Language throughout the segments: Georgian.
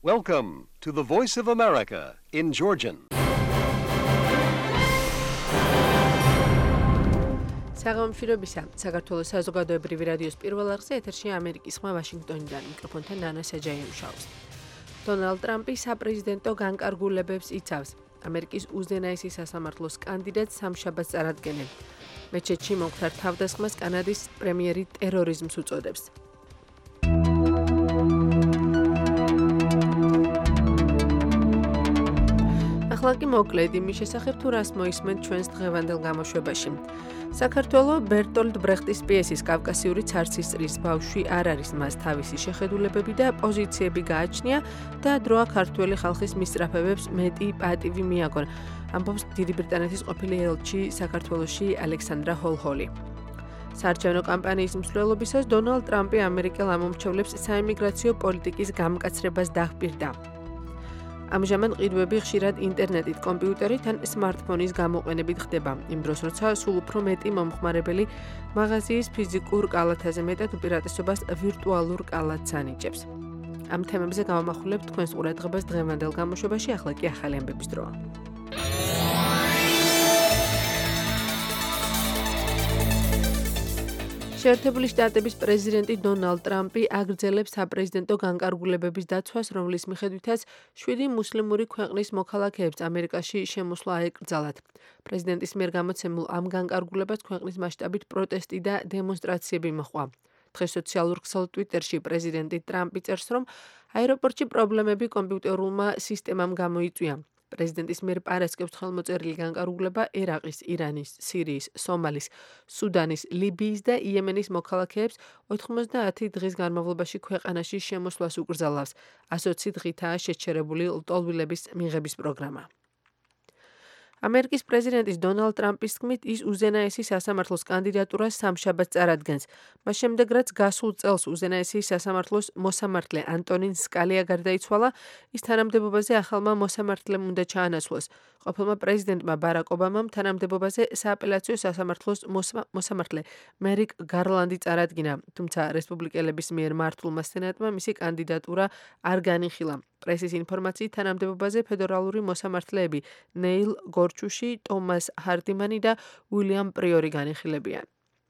Welcome to the Voice of America in Georgian. საღამოშირობისა საქართველოს საზოგადოებრივი რადიოს პირველ არხზე ეთერში ამერიკის ხმა ვაშინგტონიდან მიკროფონთან ნანა საჯაიუმშაუს. დონალდ ტრამპი საპრეზიდენტო განკარგულებებს იცავს. ამერიკის უზენაესი სასამართლოს კანდიდატს სამშაბათს წარადგენენ. მეჩეთში მომხდარ თავდასხმას კანადის პრემიერი ტერორიზმს უწოდებს. ახლა კი მოკლედ იმის შესახებ თუ რას მოისმენთ ჩვენს დღევანდელ გამოშვებაში. საქართველოს ბერტოლდ ბრეხტის პიესის კავკასიური ცარცის წრის ბავშვი არ არის მას თავისი შეხედულებები და პოზიციები გააჩნია და დროა ქართველი ხალხის მისწრაფებებს მეტი პატივი მიაგონ. ამბობს დიდი ბრიტანეთის ყოფილი ელჩი საქართველოში ალექსანდრა ჰოლჰოლი. საარჩევნო კამპანიის მსვლელობისას დონალდ ტრამპი ამერიკელ ამომრჩევლებს საიმიგრაციო პოლიტიკის გამკაცრებას დაჰპირდა. ამჟამად ყიდვები ხშირად ინტერნეტით, კომპიუტერით ან სმარტფონის გამოყენებით ხდება. იმ დროს, როცა სულ უფრო მეტი მომხმარებელი მაღაზიის ფიზიკურ კალათაზე მეტად უპირატესობას ვირტუალურ კალათს ანიჭებს. ამ თემებზე გავამახვილებთ თქვენს ყურადღებას დღევანდელ გამოშვებაში, ახლა კი ახალი ამბების დროა. შეერთებული შტატების პრეზიდენტი დონალდ ტრამპი აგრძელებს საპრეზიდენტო განკარგულებების დაცვას, რომლის მიხედვითაც 7 მუსლიმური ქვეყნის მოქალაქეებს ამერიკაში შემოსვლა აეკრძალათ. პრეზიდენტის მიერ გამოცემულ ამ განკარგულებას ქვეყნის მასშტაბით პროტესტი და დემონსტრაციები მოჰყვა. დღეს სოციალურ ქსელ ტვიტერში პრეზიდენტი ტრამპი წერს, რომ აეროპორტში პრობლემები კომპიუტერულმა სისტემამ გამოიწვია. პრეზიდენტის მიერ პარასკევს ხელმოწერილი განკარგულება ერაყის, ირანის, სირიის, სომალის, სუდანის, ლიბიის და იემენის მოქალაქეებს 90 დღის განმავლობაში ქვეყანაში შემოსვლას უკრძალავს. 120 დღითაა შეჩერებული ლტოლვილების მიღების პროგრამა. ამერიკის პრეზიდენტის დონალდ ტრამპის თქმით, ის უზენაესი სასამართლოს კანდიდატურას სამშაბათს წარადგენს. მას შემდეგ, რაც გასულ წელს უზენაესი სასამართლოს მოსამართლე ანტონინ სკალია გარდაიცვალა, ის თანამდებობაზე ახალმა მოსამართლემ უნდა ჩაანაცვლოს. ყოფილმა პრეზიდენტმა ბარაკ ობამამ თანამდებობაზე სააპელაციო სასამართლოს მოსამართლე მერიკ გარლანდი წარადგინა, თუმცა რესპუბლიკელების მიერ მართულმა სენატმა მისი კანდიდატურა არ განიხილა. პრესის ინფორმაციით თანამდებობაზე ფედერალური მოსამართლეები ნეილ გორჩუში, ტომას ჰარდიმანი და უილიამ პრიორი განიხილებიან.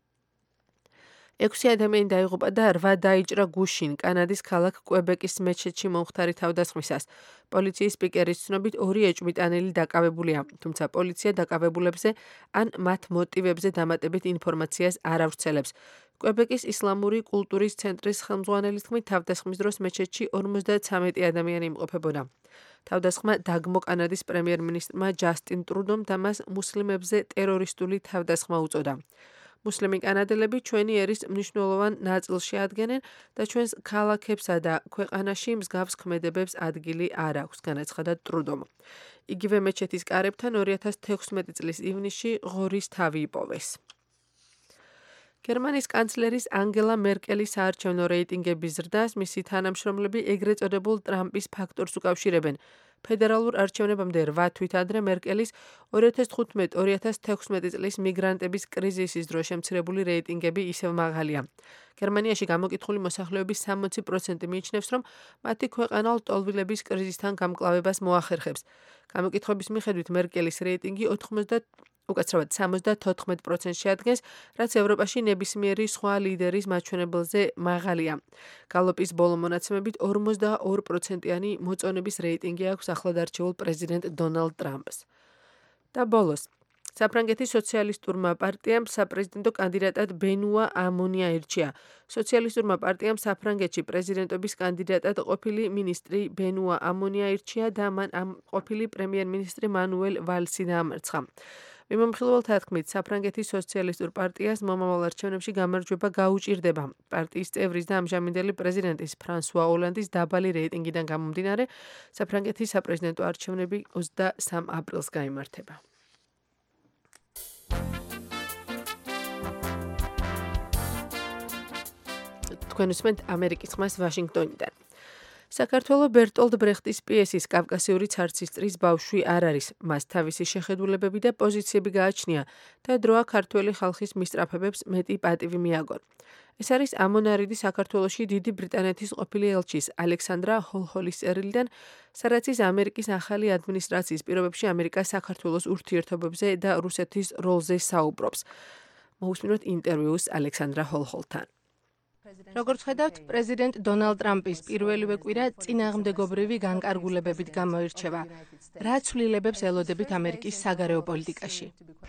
6 ადამიანი დაიღუპა და 8 დაიჭრა გუშინ კანადის ქალაქ კვებეკის მეჩეთში მომხდარი თავდასხმისას. პოლიციის სპიკერის ცნობით 2 ეჭვმიტანილი დაკავებულია, თუმცა პოლიცია დაკავებულებზე ან მათ მოტივებზე დამატებით ინფორმაციას არ ავრცელებს. კვებეკის ისლამური კულტურის ცენტრის ხელმძღვანელის თქმით, თავდასხმის დროს მეჩეთში 53 ადამიანი იმყოფებოდა. თავდასხმა დაგმო კანადის პრემიერ-მინისტრმა ჯასტინ ტრუდომ და მას მუსლიმებზე ტერორისტული თავდასხმა უწოდა. მუსლიმი კანადელები ჩვენი ერის მნიშვნელოვან ნაწილს შეადგენენ და ჩვენს ქალაქებსა და ქვეყანაში მსგავს ქმედებებს ადგილი არ აქვს, განაცხადა ტრუდომ. იგივე მეჩეთის კარებთან 2016 წლის ივნისში ღორის თავი იპოვეს. გერმანიის კანცლერის ანგელა მერკელის საარჩევნო რეიტინგების ზრდას მისი თანამშრომლები ეგრეთ წოდებულ ტრამპის ფაქტორს უკავშირებენ. ფედერალურ არჩევნებამდე 8 თვით ადრე მერკელის 2015-2016 წლის მიგრანტების კრიზისის დროს შემცირებული რეიტინგები ისევ მაღალია. გერმანიაში გამოკითხული მოსახლეობის 60% მიიჩნევს, რომ მათი ქვეყანა ლტოლვილების კრიზისთან გამკლავებას მოახერხებს. გამოკითხების მიხედვით მერკელის რეიტინგი 74% შეადგენს, რაც ევროპაში ნებისმიერი სხვა ლიდერის მაჩვენებელზე მაღალია. გალოპის ბოლო მონაცემებით 42%-იანი მოწონების რეიტინგი აქვს ახლადარჩეულ პრეზიდენტ დონალდ ტრამპს. და ბოლოს, საფრანგეთის სოციალისტურმა პარტიამ საპრეზიდენტო კანდიდატად ბენუა ამონი აირჩია. სოციალისტურმა პარტიამ საფრანგეთში პრეზიდენტობის კანდიდატად ყოფილი მინისტრი ბენუა ამონი აირჩია და მან ყოფილი პრემიერ-მინისტრი მანუელ ვალსი დაამარცხა. მიმომხილველთა თქმით, საფრანგეთის სოციალისტურ პარტიას მომავალ არჩევნებში გამარჯვება გაუჭირდება. პარტიის წევრის და ამჟამინდელი პრეზიდენტის ფრანსუა ოლანდის დაბალი რეიტინგიდან გამომდინარე, საფრანგეთის საპრეზიდენტო არჩევნები 23 აპრილს გაიმართება. თქვენ უსმენთ ამერიკის ხმას ვაშინგტონიდან. საქართველოს ბერტოლდ ბრეხტის პიესის კავკასიური ცარცის წრის ბავშვი არ არის. მას თავისი შეხედულებები და პოზიციები გააჩნია და დროა ქართველი ხალხის მისწრაფებებს მეტი პატივი მიაგონ. ეს არის ამონარიდი საქართველოში დიდი ბრიტანეთის ყოფილი ელჩის ალექსანდრა ჰოლჰოლის წერილიდან, სადაც ის ამერიკის ახალი ადმინისტრაციის პირობებში ამერიკას საქართველოს ურთიერთობებზე და რუსეთის როლზე საუბრობს. მოусმინოთ ინტერვიუს ალექსანდრა ჰოლჰოლთან. Როგორც ხედავთ, პრეზიდენტ დონალდ ტრამპის პირველივე კვირა წინააღმდეგობრივი განკარგულებებით გამოირჩევა. რა ცვლილებებს ელოდებით ამერიკის საგარეო პოლიტიკაში?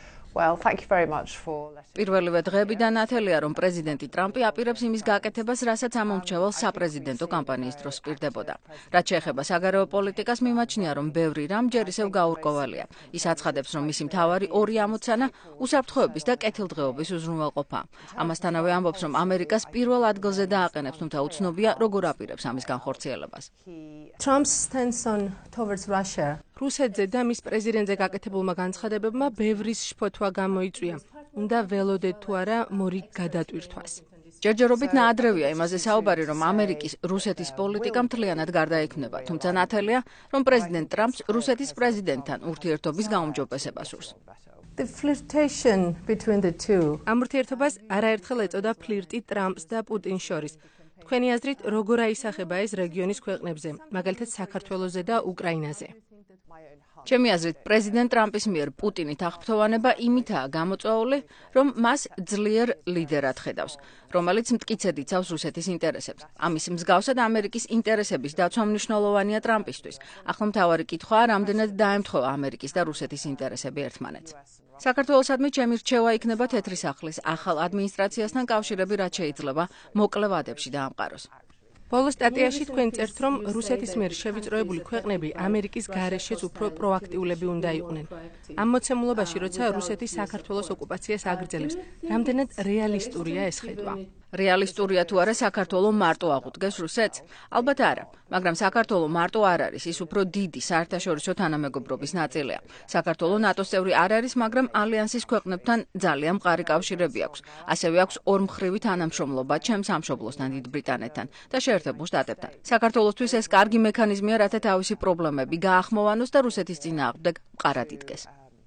პირველივე დღეებიდან ათელია, რომ პრეზიდენტი ტრამპი აპირებს იმის გაკეთებას, რასაც ამომრჩევალ საპრეზიდენტო კამპანიის დროს პირდებოდა. რაც შეეხება საგარეო პოლიტიკას, მიმაჩნია, რომ ბევრი რამ ჯერ ისევ გაურკვევალია. ის აცხადებს, რომ მისი მთავარი ორი ამოცანა უსაფრთხოების და კეთილდღეობის უზრუნველყოფა. ამასთანავე ამბობს, რომ ამერიკას პირველ ადგილზე დააყენებს, თუმცა უცნობია, როგორ აპირებს ამის განხორციელებას. Trump's stance towards Russia. რუსეთზე და მის პრეზიდენტზე გაკეთებულმა განცხადებებმა ბევრის შფოთვა გამოიწვია. უნდა ველოდეთ თუ არა მორი გადატვირთვას. ჯერჯერობით ნაადრევია იმაზე საუბარი, რომ ამერიკის რუსეთის პოლიტიკა მთლიანად გარდაექმნება, თუმცა ნათელია, რომ პრეზიდენტ ტრამპს რუსეთის პრეზიდენტთან ურთიერთობის გაუმჯობესება სურს. The flirtation between the two. ამ ურთიერთობას არაერთხელ ეწოდა ფლირტი ტრამპს და პუტინს შორის. თქვენი აზრით, როგორ აისახება ეს რეგიონის ქვეყნებზე, მაგალითად საქართველოზე და უკრაინაზე? ჩემი აზრით, პრეზიდენტ ტრამპის მიერ პუტინი თაღფრთოვანება იმითაა გამოწვეული, რომ მას ძლიერ ლიდერად ხედავს, რომელიც მტკიცედ იცავს რუსეთის ინტერესებს. ამის მსგავსად ამერიკის ინტერესების დაცვა მნიშვნელოვანია ტრამპისთვის. ახლა მთავარი კითხვაა, რამდენად დაემთხვევა ამერიკის და რუსეთის ინტერესები ერთმანეთს. საქართველოსადმი ჩემი რჩევა იქნება თეთრი სახლის ახალ ადმინისტრაციასთან კავშირები, რაც შეიძლება მოკლე ვადებში დაამყაროს. ბოლო სტატიაში თქვენ წერთ, რომ რუსეთის მიერ შევიწროებული ქვეყნები ამერიკის გარეშეც უფრო პროაქტიულები უნდა იყვნენ. ამ მოცემულობაში, როცა რუსეთი საქართველოს ოკუპაციას აგრძელებს, რამდენად რეალისტურია ეს ხედვა? რეალისტურია თუ არა საქართველოს მარტო აღუდგეს რუსეთს? ალბათ არა, მაგრამ საქართველოს მარტო არ არის, ის უფრო დიდი საერთაშორისო თანამეგობრობის ნაწილია. საქართველოს ნატოს წევრი არ არის, მაგრამ ალიანსის ქვეყნებთან ძალიან მყარი კავშირები აქვს. ასევე აქვს ორმხრივი თანამშრომლობა ჩემს სამშობლოსთან დიდ ბრიტანეთთან და შეერთებულ შტატებთან. საქართველოსთვის ეს კარგი მექანიზმია, რათა თავისი პრობლემები გაახმოვანოს და რუსეთის წინააღმდეგ მყარად იდგეს.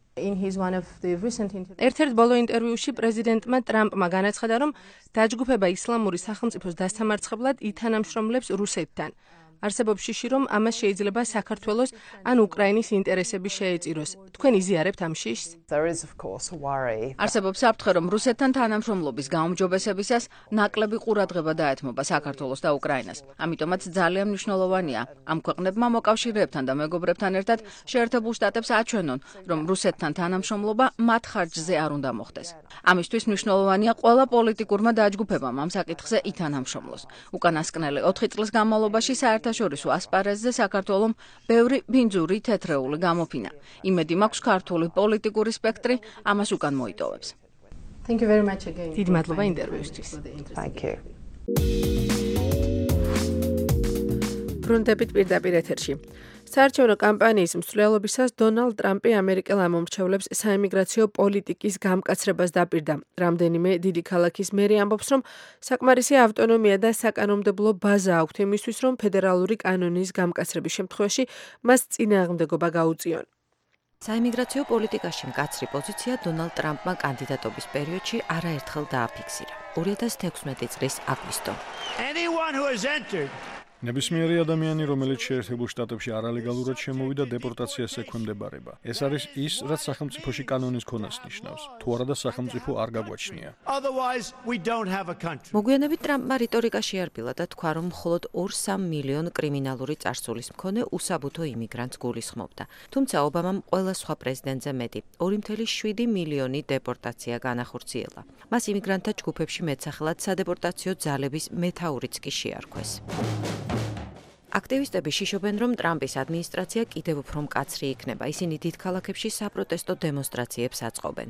ერთ-ერთ ბოლო ინტერვიუში პრეზიდენტმა ტრამპმა განაცხადა, რომ დაჯგუფება ისლამური სახელმწიფოს დასამარცხებლად ითანამშრომლებს რუსეთთან. არსებობს შიში, რომ ამას შეიძლება საქართველოს ან უკრაინის ინტერესები შეეწიროს. თქვენ იზიარებთ ამ შიშს? არსებობს საფრთხე, რომ რუსეთთან თანამშრომლობის გაუმჯობესებისას ნაკლები ყურადღება დაეთმობა საქართველოს და უკრაინას. ამიტომაც ძალიან მნიშვნელოვანია ამ ქვეყნებმა მოკავშირეებთან და მეგობრებთან ერთად შეერთებულ შტატებს აჩვენონ, რომ რუსეთთან თანამშრომლობა მათ ხარჯზე არ უნდა მოხდეს. ამისთვის მნიშვნელოვანია ყველა პოლიტიკურმა დაჯგუფებამ ამ საკითხზე ითანამშრომლოს. უკანასკნელი 4 წლის განმავლობაში საერთაშორისო ასპარეზზე საქართველომ ბევრი ბინძური თეთრეული გამოფინა. იმედი მაქვს ქართული პოლიტიკური სპექტრი ამას უკან მოიტოვებს. დიდი მადლობა ინტერვიუსთვის. ბრუნდებით პირდაპირ ეთერში. საარჩევნო კამპანიის მსვლელობისას დონალდ ტრამპი ამერიკელ ამომრჩევლებს საიმიგრაციო პოლიტიკის გამკაცრებას დაპირდა. რამდენიმე დიდი ქალაქის მერი ამბობს, რომ საკმარისი ავტონომია და საკანონმდებლო ბაზა აქვთ იმისთვის, რომ ფედერალური კანონის გამკაცრების შემთხვევაში მას წინააღმდეგობა გაუწიონ. საიმიგრაციო პოლიტიკაში მკაცრი პოზიცია დონალდ ტრამპმა კანდიდატობის პერიოდში არაერთხელ დააფიქსირა. 2016 წლის აგვისტო. ნებისმიერი ადამიანი, რომელიც შეერთებულ შტატებში არალეგალურად შემოვიდა, დეპორტაციას ექვემდებარება. ეს არის ის, რაც სახელმწიფოში კანონის ქონას ნიშნავს. თუ არადა სახელმწიფო არ გაგვაჩნია. მოგვიანებით ტრამპმა რიტორიკა შეარბილა და თქვა, რომ მხოლოდ 2-3 მილიონ კრიმინალური წარსულის მქონე უსაბუთო იმიგრანტს გულისხმობდა. თუმცა ობამამ ყველა სხვა პრეზიდენტზე მეტი 2,7 მილიონი დეპორტაცია განახორციელა. მას იმიგრანტთა ჯგუფებში მეტსახელად სადეპორტაციო ძალების მეთაურიც კი შეარქვეს. აქტივისტები შიშობენ, რომ ტრამპის ადმინისტრაცია კიდევ უფრო მკაცრი იქნება. ისინი დიდ ქალაქებში საპროტესტო დემონსტრაციებს აწყობენ.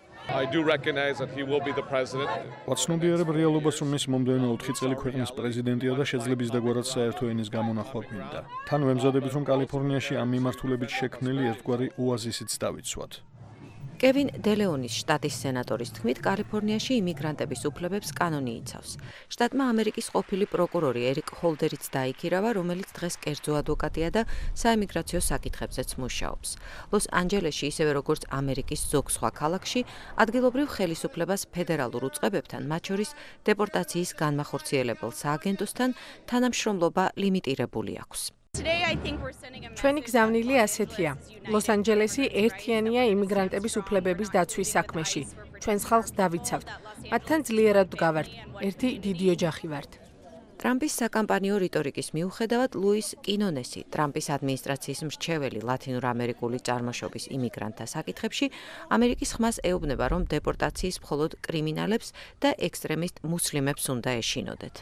ვაცნობიერებ რეალობას, რომ ის მომდევნო 4 წელი ქვეყნის პრეზიდენტია და შეძლებს დაგვარად საერთო ენის გამონახვა გვინდა. თან ვემზადებით, რომ კალიფორნიაში ამ მიმართულებით შექმნილი ერთგვარი ოაზისიც დავიცვათ. კევინ დელეონის შტატის სენატორის თქმით, კალიფორნიაში იმიგრანტების უფლებებს კანონი იცავს. შტატმა ამერიკის ყოფილი პროკურორი ერიკ ჰოლდერიც დაიქირავა, რომელიც დღეს კერძო ადვოკატია და საიმიგრაციო საკითხებზეც მუშაობს. ლოს-ანჯელესში, ისევე როგორც ამერიკის ზოგ სხვა ქალაქში, ადგილობრივ ხელისუფლებას ფედერალურ უწყებებთან, მათ შორის დეპორტაციის განმახორციელებელ სააგენტოსთან თანამშრომლობა ლიმიტირებული აქვს. ჩვენი გზავნილი ასეთია. ლოს-ანჯელესი ერთიანია იმიგრანტების უფლებების დაცვის საქმეში. ჩვენს ხალხს დავიცავთ. მათთან ძლიერად ვდგავართ. ერთი დიდი ოჯახი ვართ. ტრამპის საკამპანიო რიტორიკის მიუხედავად, ლუის კინონესი, ტრამპის ადმინისტრაციის მრჩეველი ლათინურ-ამერიკული წარმოშობის იმიგრანტთა საკითხებში, ამერიკის ხმას ეუბნება, რომ დეპორტაციის მხოლოდ კრიმინალებს და ექსტრემისტ მუსლიმებს უნდა ეშინოდეთ.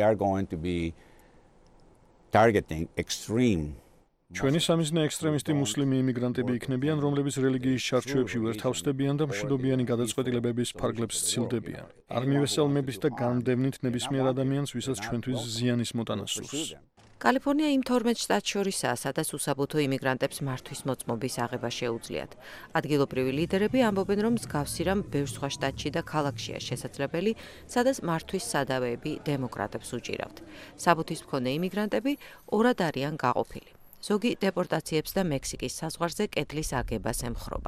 ჩვენი სამიზნე ექსტრემისტი მუსლიმი იმიგრანტები იქნებიან, რომლებიც რელიგიის ჩარჩოებში ვერ თავსდებიან და მშვიდობიანი გადაწყვეტილებების ფარგლებს სცილდებიან. არ მივესალმებით და გამდევნით ნებისმიერ ადამიანს, ვისაც ჩვენთვის ზიანის მოტანა სურს. კალიფორნია იმ 12 შტატს შორისაა, სადაც უსაბუთო იმიგრანტებს მართვის მოწმობის აღება შეუძლიათ. ადგილობრივი ლიდერები ამბობენ, რომ მსგავსი რამ ბევრ სხვა შტატში და ქალაქშია შესაძლებელი, სადაც მართვის სადავეები დემოკრატებს უჭირავთ. საბუთის მქონე იმიგრანტები ორად არიან გაყოფილი. ზოგი დეპორტაციებს და მექსიკის საზღვარზე კედლის აგებას ემხრობა.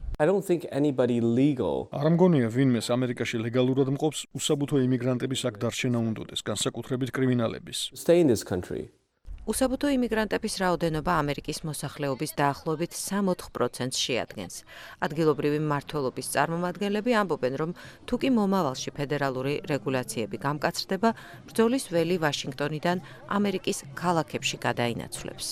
არ მგონია ვინმეს ამერიკაში ლეგალურად მყოფს უსაბუთო იმიგრანტების აქ დარჩენა უნდოდეს, განსაკუთრებით კრიმინალების. უსაბუთო იმიგრანტების რაოდენობა ამერიკის მოსახლეობის დაახლოებით 60%-ს შეადგენს. ადგილობრივი მმართველობის წარმომადგენლები ამბობენ, რომ თუ კი მომავალში ფედერალური რეგულაციები გამკაცრდება, ბრძოლის ველი ვაშინგტონიდან ამერიკის ქალაქებში გადაინაცვლებს.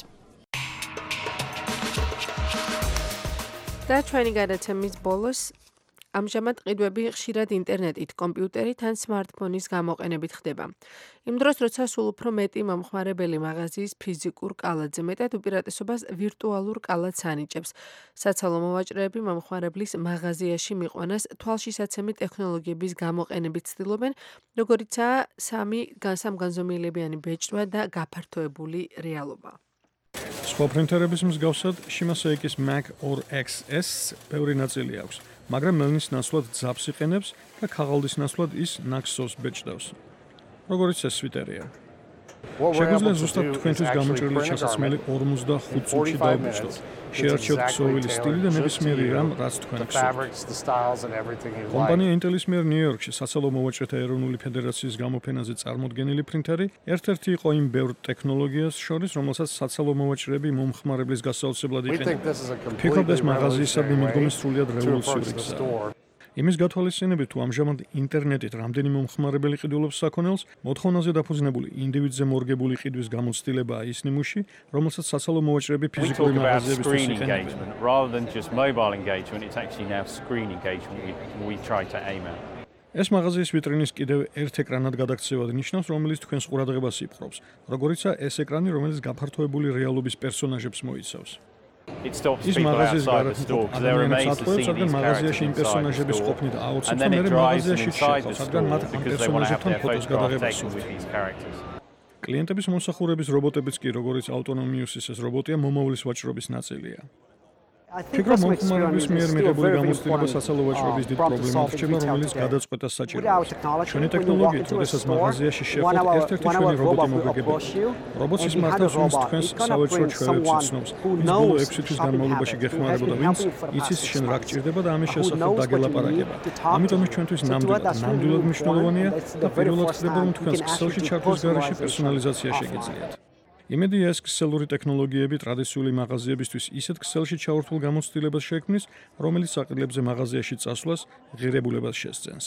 და ჩვენი გადაცემის ბოლოს ამჟამად ყიდვები ხშირად ინტერნეტით, კომპიუტერით ან სმარტფონის გამოყენებით ხდება. იმ დროს, როცა სულ უფრო მეტი მომხმარებელი მაღაზიის ფიზიკურ კალათზე, მეტად უპირატესობას ვირტუალურ კალათს ანიჭებს. საცალო მოვაჭრეები მომხმარებლის მაღაზიაში მიყვანას თვალშისაცემი ტექნოლოგიების გამოყენებით ცდილობენ, როგორიცაა სამგანზომილებიანი ბეჭდვა და გაფართოებული რეალობა. სხვა პრინტერების მსგავსად, Shimaseikis Mac or XS ბევრი ნაწილი აქვს, მაგრამ მელნის ნაცვლად ძაბს იყენებს და ქაღალდის ნაცვლად ის ნაკსოვს ბეჭდავს. როგორიც ეს სვიტერია. შეგვიძლია ზუსტად თქვენთვის გამოჭრილი ჩასასმელი 45 წუთში დავბეჭდოთ. შეარჩიოთ ქსოვილი სტილი და ნებისმიერი რამ, რაც თქვენ გსურთ. კომპანია Intel-ის მიერ ნიუ-იორკში საცალო მოვაჭრეთა ეროვნული ფედერაციის გამოფენაზე წარმოდგენილი პრინტერი ერთ-ერთი იყო იმ ბევრ ტექნოლოგიას შორის, რომელსაც საცალო მოვაჭრეები მომხმარებლის გასაოცებლად იყენებენ. ვფიქრობ, ეს მაღაზიისადმი მიდგომის სრულიად რევოლუციური გზაა. იმის გათვალისწინებით, თუ ამჟამად ინტერნეტით რამდენი მომხმარებელი ყიდულობს საქონელს, მოთხოვნაზე დაფუძნებული ინდივიდზე მორგებული ყიდვის გამოცდილებაა ის ნიმუში, რომელსაც საცალო მოვაჭრეები ფიზიკური მაღაზიებისთვის იყენებენ. ეს მაღაზიის ვიტრინის კიდევ ერთ ეკრანად გადაქცევად ნიშნავს, რომელიც თქვენს ყურადღებას იპყრობს, როგორიცაა ეს ეკრანი, რომელიც გაფართოებული რეალობის პერსონაჟებს მოიცავს. ის მაღაზიის გარეთ ადამიანებს ატყუებს, რადგან მაღაზიაში იმ პერსონაჟების ყოფნით აუცილებლად და მერე მაღაზიაში შეხვდათ, რადგან მათ ამ პერსონაჟებთან ფოტოს გადაღებას სურთ. კლიენტების მომსახურების რობოტებიც კი, როგორც Autonomous-ის ეს რობოტია, მომავლის ვაჭრობის ნაწილია. ფიქრობ, მომხმარებლის მიერ მიღებული გამოცდილება საცალო ვაჭრობის დიდ პრობლემად რჩება, რომელიც გადაწყვეტას საჭიროებს. ჩვენი ტექნოლოგიით, როდესაც მაღაზიაში შეხვდით, ერთ-ერთი ჩვენი რობოტი მოგეგებია. რობოტს ის მართავს, ვინც თქვენს სავაჭრო ჩვევებს იცნობს. ის ბოლო 6 თვის განმავლობაში გეხმარებოდა, ვინც იცის შენ რა გჭირდება და ამის შესახებ დაგელაპარაკება. ამიტომ ის ჩვენთვის ნამდვილად მნიშვნელოვანია და პირველად ხდება, რომ თქვენს ქსელში ჩართვის გარეშე პერსონალიზაცია შეგიძლიათ. იმედია, ეს ქსელური ტექნოლოგიები ტრადიციული მაღაზიებისთვის ისეთ ქსელში ჩაურთულ გამოცდილებას შექმნის, რომელიც საყიდლებზე მაღაზიაში წასვლას ღირებულებას შესძენს.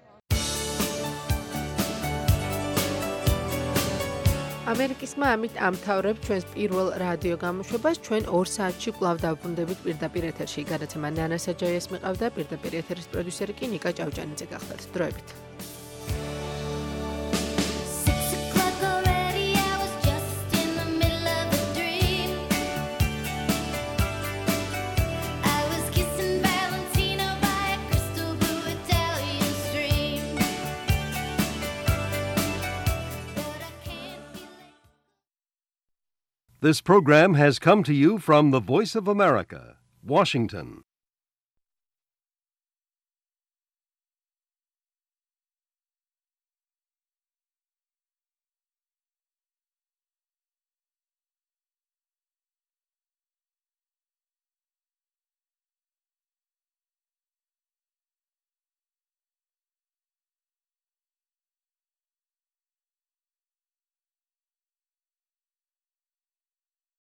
ამერიკისმა ამით ამთავრებს ჩვენს პირველ რადიო გამოშვებას. ჩვენ 2 საათში კვლავ დავბრუნდებით პირდაპირ ეთერში. გადაცემა ნანა საჯაიას მიყავდა, პირდაპირ ეთერის პროდიუსერი კი ნიკა ჭავჭანიძე გახდათ. დროებით. This program has come to you from the Voice of America, Washington.